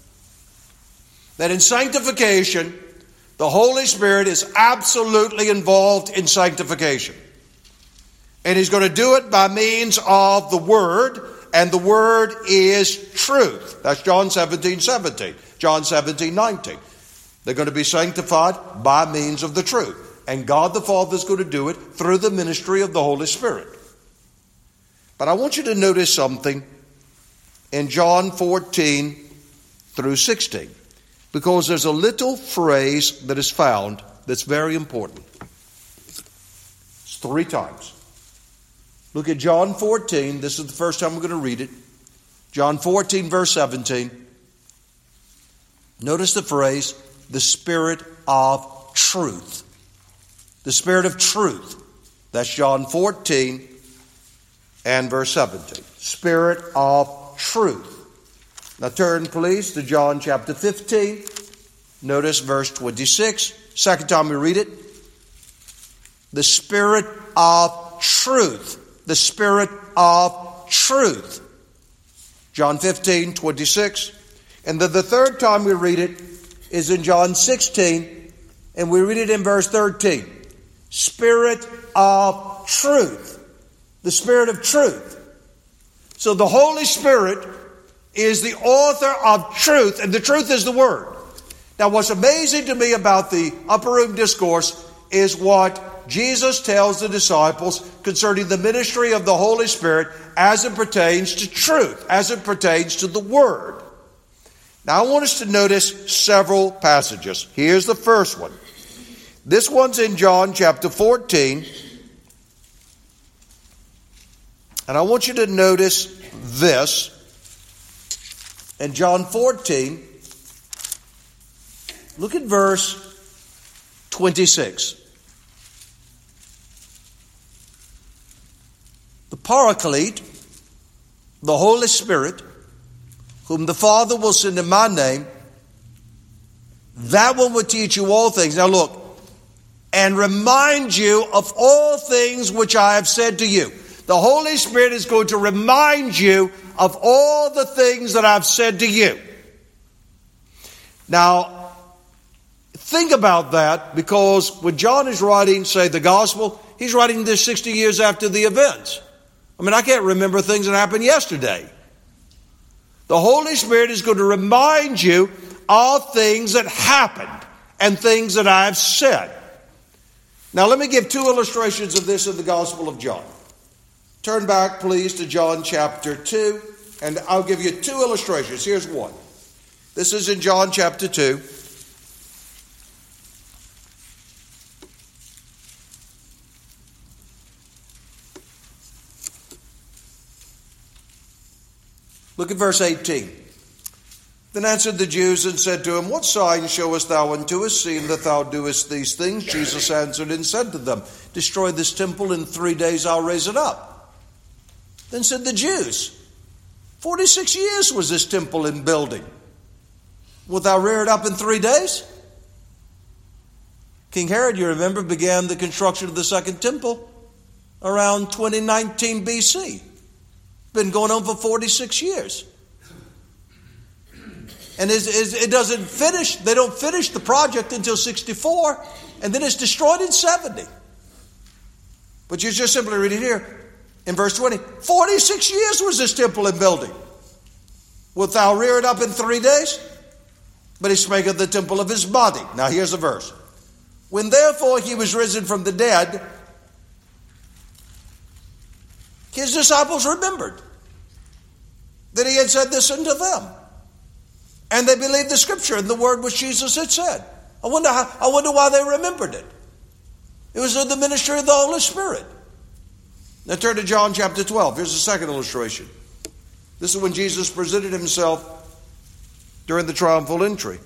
that in sanctification, the Holy Spirit is absolutely involved in sanctification. And he's going to do it by means of the Word, and the Word is truth. That's John seventeen seventeen, John seventeen nineteen. They're going to be sanctified by means of the truth. And God the Father is going to do it through the ministry of the Holy Spirit. But I want you to notice something in John fourteen through sixteen. Because there's a little phrase that is found that's very important. It's three times. Look at John fourteen. This is the first time we're going to read it. John fourteen, verse seventeen. Notice the phrase, the Spirit of truth. The Spirit of truth. That's John fourteen and verse seventeen. Spirit of truth. Now turn, please, to John chapter fifteen. Notice verse twenty-six. Second time we read it. the Spirit of truth. The Spirit of truth. John fifteen, twenty-six. And then the third time we read it is in John sixteen, and we read it in verse thirteen. Spirit of truth. The Spirit of truth. So the Holy Spirit is the author of truth, and the truth is the Word. Now what's amazing to me about the Upper Room Discourse is what Jesus tells the disciples concerning the ministry of the Holy Spirit as it pertains to truth, as it pertains to the Word. Now I want us to notice several passages. Here's the first one. This one's in John chapter fourteen. And I want you to notice this. In John fourteen, look at verse twenty-six. The Paraclete, the Holy Spirit, whom the Father will send in my name, that one will teach you all things. Now look, and remind you of all things which I have said to you. The Holy Spirit is going to remind you of all the things that I've said to you. Now, think about that, because when John is writing, say, the gospel, he's writing this sixty years after the events. I mean, I can't remember things that happened yesterday. The Holy Spirit is going to remind you of things that happened and things that I've said. Now, let me give two illustrations of this in the Gospel of John. Turn back, please, to John chapter two, and I'll give you two illustrations. Here's one. This is in John chapter two. Look at verse eighteen. Then answered the Jews and said to him, What sign showest thou unto us, seeing that thou doest these things? Jesus answered and said to them, Destroy this temple, in three days I'll raise it up. Then said the Jews, Forty-six years was this temple in building. Wilt thou rear it up in three days? King Herod, you remember, began the construction of the second temple around twenty nineteen B C. Been going on for forty-six years. And it doesn't finish, they don't finish the project until sixty-four, and then it's destroyed in seventy. But you just simply read it here in verse twenty. forty-six years was this temple in building. Wilt thou rear it up in three days? But he spake of the temple of his body. Now here's the verse. When therefore he was risen from the dead, his disciples remembered that he had said this unto them. And they believed the scripture and the word which Jesus had said. I wonder how, I wonder why they remembered it. It was in the ministry of the Holy Spirit. Now turn to John chapter twelve. Here's the second illustration. This is when Jesus presented himself during the triumphal entry.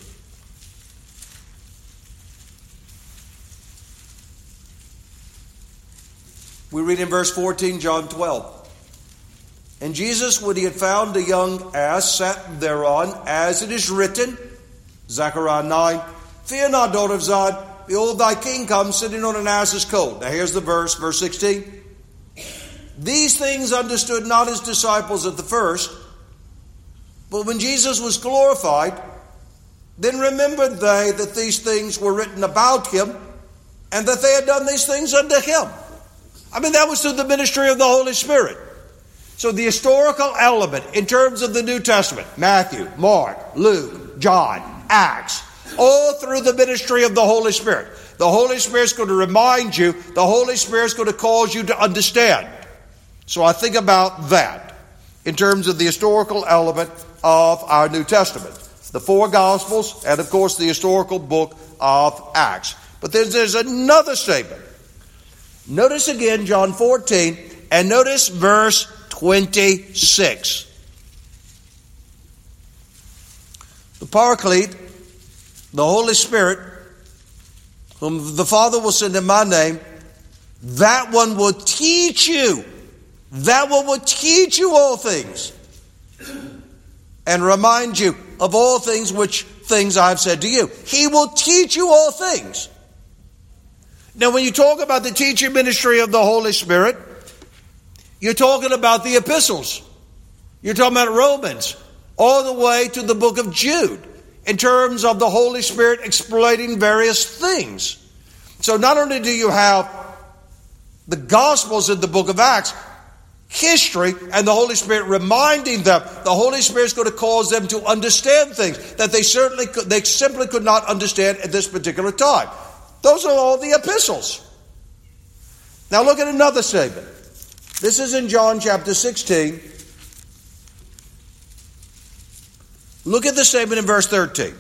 We read in verse fourteen, John twelve. And Jesus, when he had found a young ass, sat thereon, as it is written, Zechariah nine, Fear not, daughter of Zion, behold, thy king comes, sitting on an ass's colt. Now here's the verse, verse sixteen. These things understood not his disciples at the first, but when Jesus was glorified, then remembered they that these things were written about him, and that they had done these things unto him. I mean, that was through the ministry of the Holy Spirit. So the historical element in terms of the New Testament, Matthew, Mark, Luke, John, Acts, all through the ministry of the Holy Spirit. The Holy Spirit's going to remind you. The Holy Spirit's going to cause you to understand. So I think about that in terms of the historical element of our New Testament. The four Gospels and, of course, the historical book of Acts. But then there's another statement. Notice again John fourteen, and notice verse twenty-six. The Paraclete, the Holy Spirit, whom the Father will send in my name, that one will teach you. That one will teach you all things and remind you of all things which things I've said to you. He will teach you all things. Now, when you talk about the teaching ministry of the Holy Spirit, you're talking about the epistles. You're talking about Romans, all the way to the book of Jude, in terms of the Holy Spirit explaining various things. So not only do you have the Gospels in the book of Acts, history, and the Holy Spirit reminding them, the Holy Spirit is going to cause them to understand things that they certainly could, they simply could not understand at this particular time. Those are all the epistles. Now look at another statement. This is in John chapter sixteen. Look at the statement in verse thirteen.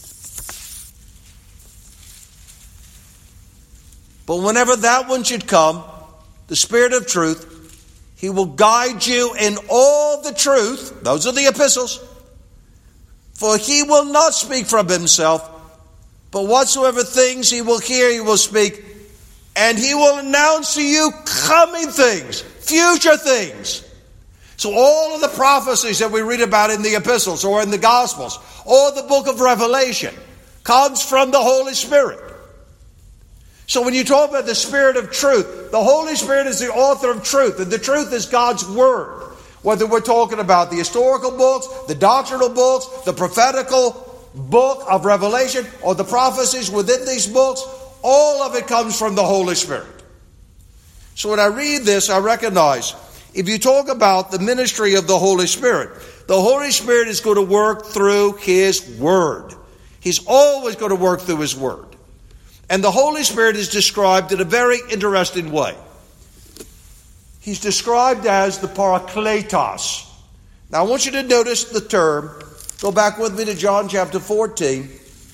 But whenever that one should come, the Spirit of truth, he will guide you in all the truth. Those are the epistles. For he will not speak from himself, but whatsoever things he will hear, he will speak. And he will announce to you coming things, future things. So all of the prophecies that we read about in the epistles or in the Gospels or the book of Revelation comes from the Holy Spirit. So when you talk about the Spirit of truth, the Holy Spirit is the author of truth, and the truth is God's Word. Whether we're talking about the historical books, the doctrinal books, the prophetical book of Revelation, or the prophecies within these books, all of it comes from the Holy Spirit. So when I read this, I recognize, if you talk about the ministry of the Holy Spirit, the Holy Spirit is going to work through His Word. He's always going to work through His Word. And the Holy Spirit is described in a very interesting way. He's described as the Parakletos. Now I want you to notice the term. Go back with me to John chapter fourteen.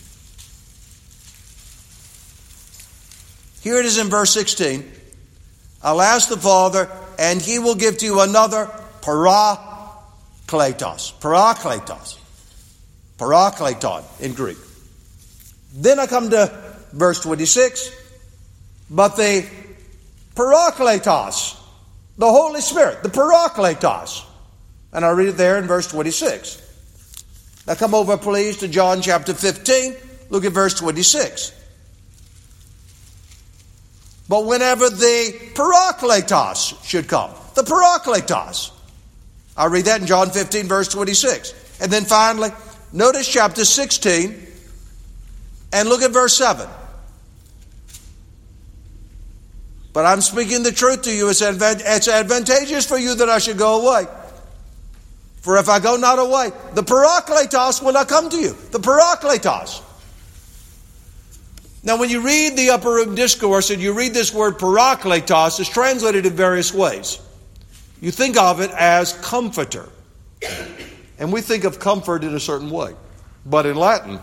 Here it is in verse sixteen. I'll ask the Father, and He will give to you another Parakletos. Parakletos. Parakleton in Greek. Then I come to verse twenty-six. But the Parakletos, the Holy Spirit, the Parakletos. And I read it there in verse twenty-six. Now come over, please, to John chapter fifteen. Look at verse twenty-six. But whenever the Parakletos should come, the Parakletos. I'll read that in John fifteen, verse twenty-six. And then finally, notice chapter sixteen, and look at verse seven. But I'm speaking the truth to you. It's advantageous for you that I should go away. For if I go not away, the Parakletos will not come to you. The Parakletos. Now when you read the Upper Room Discourse and you read this word Parakletos, it's translated in various ways. You think of it as comforter. And we think of comfort in a certain way. But in Latin,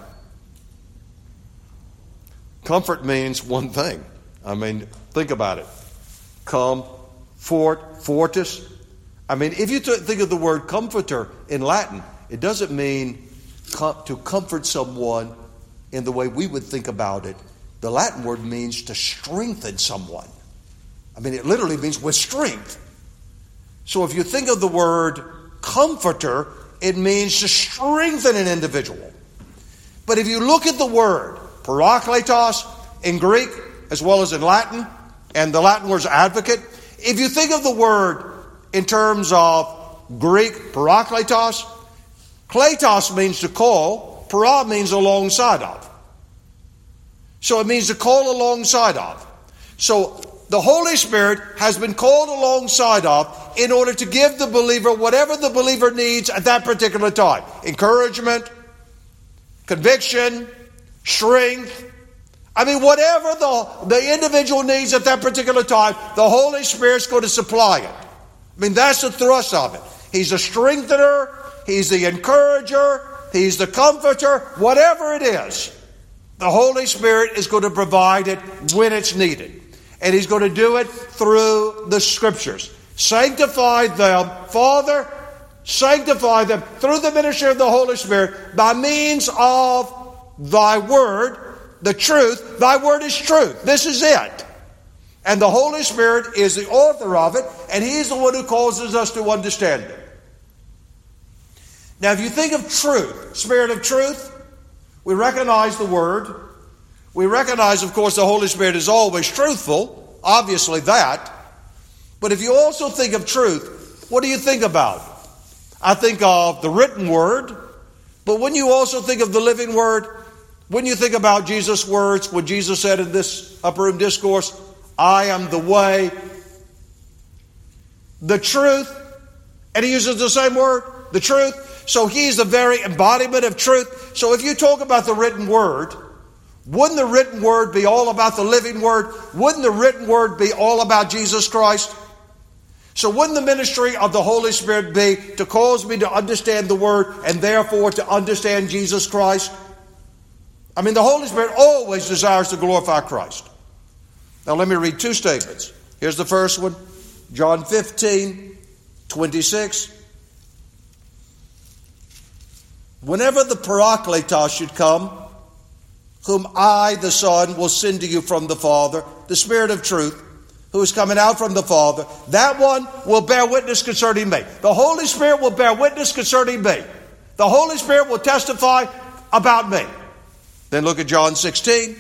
comfort means one thing. I mean, think about it. Come, fort, fortis. I mean, if you think of the word comforter in Latin, it doesn't mean to comfort someone in the way we would think about it. The Latin word means to strengthen someone. I mean, it literally means with strength. So if you think of the word comforter, it means to strengthen an individual. But if you look at the word parakletos in Greek as well as in Latin, and the Latin word is advocate, if you think of the word in terms of Greek parakletos, kletos means to call, para means alongside of. So it means to call alongside of. So the Holy Spirit has been called alongside of in order to give the believer whatever the believer needs at that particular time. Encouragement, conviction, strength. I mean, whatever the, the individual needs at that particular time, the Holy Spirit's going to supply it. I mean, that's the thrust of it. He's a strengthener. He's the encourager. He's the comforter. Whatever it is, the Holy Spirit is going to provide it when it's needed. And He's going to do it through the Scriptures. Sanctify them, Father, sanctify them through the ministry of the Holy Spirit by means of Thy Word, the truth. Thy Word is truth. This is it. And the Holy Spirit is the author of it, and He's the one who causes us to understand it. Now, if you think of truth, Spirit of truth, we recognize the Word. We recognize, of course, the Holy Spirit is always truthful, obviously that. But if you also think of truth, what do you think about? I think of the written word, but when you also think of the living word, when you think about Jesus' words, when Jesus said in this upper room discourse, I am the way, the truth, and he uses the same word, the truth. So he's the very embodiment of truth. So if you talk about the written word, wouldn't the written word be all about the living word? Wouldn't the written word be all about Jesus Christ? So wouldn't the ministry of the Holy Spirit be to cause me to understand the word and therefore to understand Jesus Christ? I mean, the Holy Spirit always desires to glorify Christ. Now let me read two statements. Here's the first one, John fifteen, twenty-six. Whenever the Parakletos should come, whom I, the Son, will send to you from the Father, the Spirit of truth, who is coming out from the Father, that one will bear witness concerning me. The Holy Spirit will bear witness concerning me. The Holy Spirit will testify about me. Then look at John sixteen.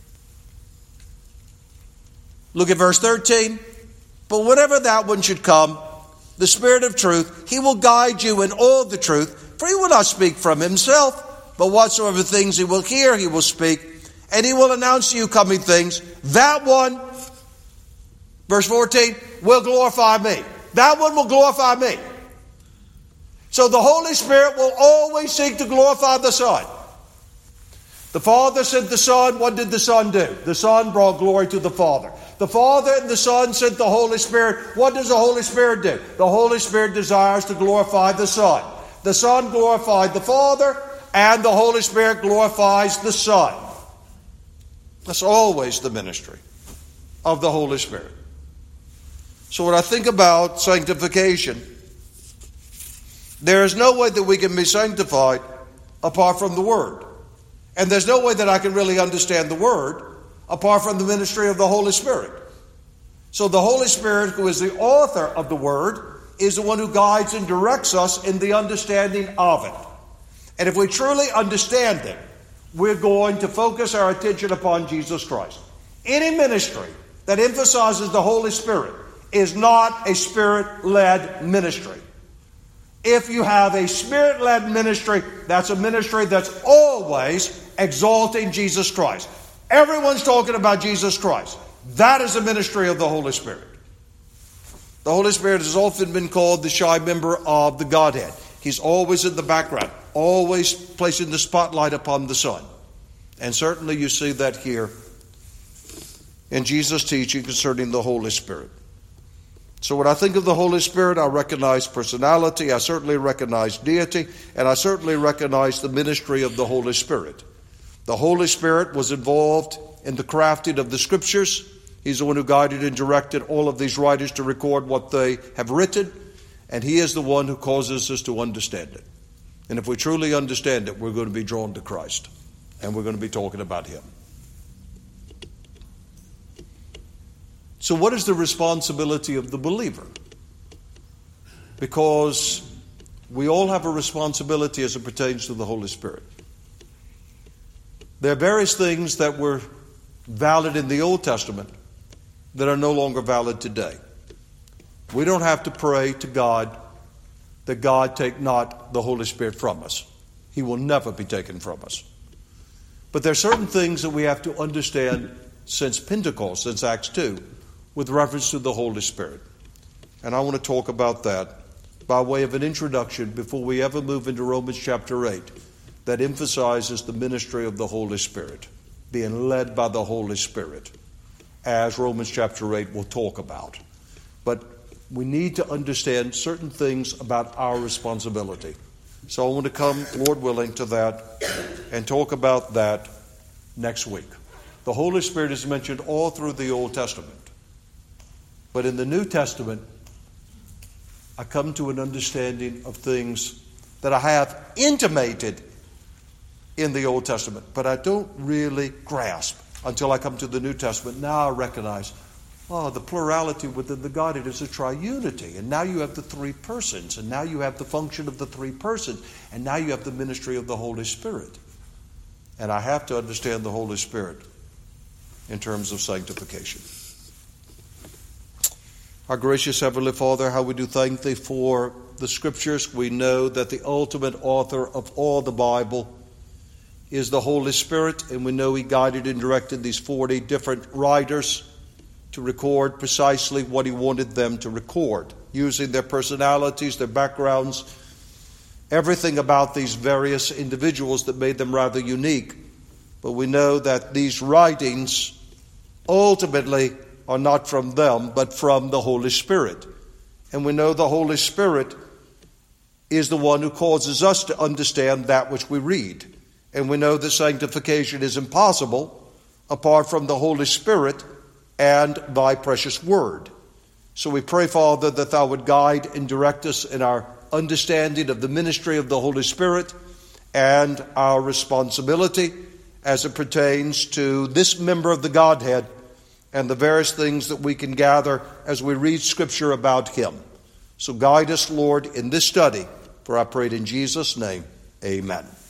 Look at verse thirteen. But whenever that one should come, the Spirit of truth, he will guide you in all the truth, for he will not speak from himself, but whatsoever things he will hear, he will speak, and he will announce to you coming things. That one, verse fourteen, will glorify me. That one will glorify me. So the Holy Spirit will always seek to glorify the Son. The Father sent the Son. What did the Son do? The Son brought glory to the Father. The Father and the Son sent the Holy Spirit. What does the Holy Spirit do? The Holy Spirit desires to glorify the Son. The Son glorified the Father, and the Holy Spirit glorifies the Son. That's always the ministry of the Holy Spirit. So when I think about sanctification, there is no way that we can be sanctified apart from the Word. And there's no way that I can really understand the Word apart from the ministry of the Holy Spirit. So the Holy Spirit, who is the author of the Word, is the one who guides and directs us in the understanding of it. And if we truly understand it, we're going to focus our attention upon Jesus Christ. Any ministry that emphasizes the Holy Spirit is not a Spirit-led ministry. If you have a Spirit-led ministry, that's a ministry that's always exalting Jesus Christ. Everyone's talking about Jesus Christ. That is the ministry of the Holy Spirit. The Holy Spirit has often been called the shy member of the Godhead. He's always in the background, always placing the spotlight upon the Son. And certainly you see that here in Jesus' teaching concerning the Holy Spirit. So when I think of the Holy Spirit, I recognize personality, I certainly recognize deity, and I certainly recognize the ministry of the Holy Spirit. The Holy Spirit was involved in the crafting of the Scriptures. He's the one who guided and directed all of these writers to record what they have written, and he is the one who causes us to understand it. And if we truly understand it, we're going to be drawn to Christ, and we're going to be talking about him. So what is the responsibility of the believer? Because we all have a responsibility as it pertains to the Holy Spirit. There are various things that were valid in the Old Testament that are no longer valid today. We don't have to pray to God that God take not the Holy Spirit from us. He will never be taken from us. But there are certain things that we have to understand since Pentecost, since Acts two, with reference to the Holy Spirit. And I want to talk about that by way of an introduction before we ever move into Romans chapter eight, that emphasizes the ministry of the Holy Spirit, being led by the Holy Spirit, as Romans chapter eight will talk about. But we need to understand certain things about our responsibility. So I want to come, Lord willing, to that and talk about that next week. The Holy Spirit is mentioned all through the Old Testament. But in the New Testament, I come to an understanding of things that I have intimated in the Old Testament, but I don't really grasp until I come to the New Testament. Now I recognize, oh, the plurality within the Godhead is a triunity. And now you have the three persons, and now you have the function of the three persons, and now you have the ministry of the Holy Spirit. And I have to understand the Holy Spirit in terms of sanctification. Our gracious Heavenly Father, how we do thank Thee for the Scriptures. We know that the ultimate author of all the Bible is the Holy Spirit, and we know He guided and directed these forty different writers to record precisely what He wanted them to record, using their personalities, their backgrounds, everything about these various individuals that made them rather unique. But we know that these writings ultimately are not from them, but from the Holy Spirit. And we know the Holy Spirit is the one who causes us to understand that which we read. And we know that sanctification is impossible apart from the Holy Spirit and Thy precious Word. So we pray, Father, that Thou would guide and direct us in our understanding of the ministry of the Holy Spirit and our responsibility as it pertains to this member of the Godhead and the various things that we can gather as we read Scripture about Him. So guide us, Lord, in this study, for I pray it in Jesus' name. Amen.